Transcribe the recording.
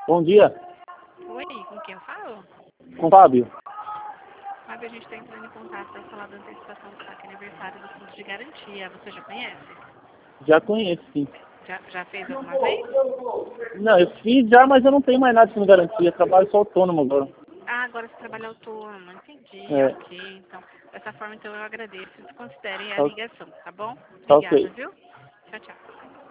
Bom dia, Oi, com quem eu falo? com o Fábio. Fábio, a gente está entrando em contato para falar da antecipação do saque aniversário do fundo de garantia. Você já conhece? Já conheço, sim. Já fez alguma vez? Não, eu fiz já, mas eu não tenho mais nada de garantia. Trabalho só autônomo agora. Ah, agora você trabalha autônomo. Entendi, É, ok. Então, dessa forma, então, eu agradeço. Considere a tá, ligação, tá bom? tá Obrigada, ok. viu? Tchau, tchau.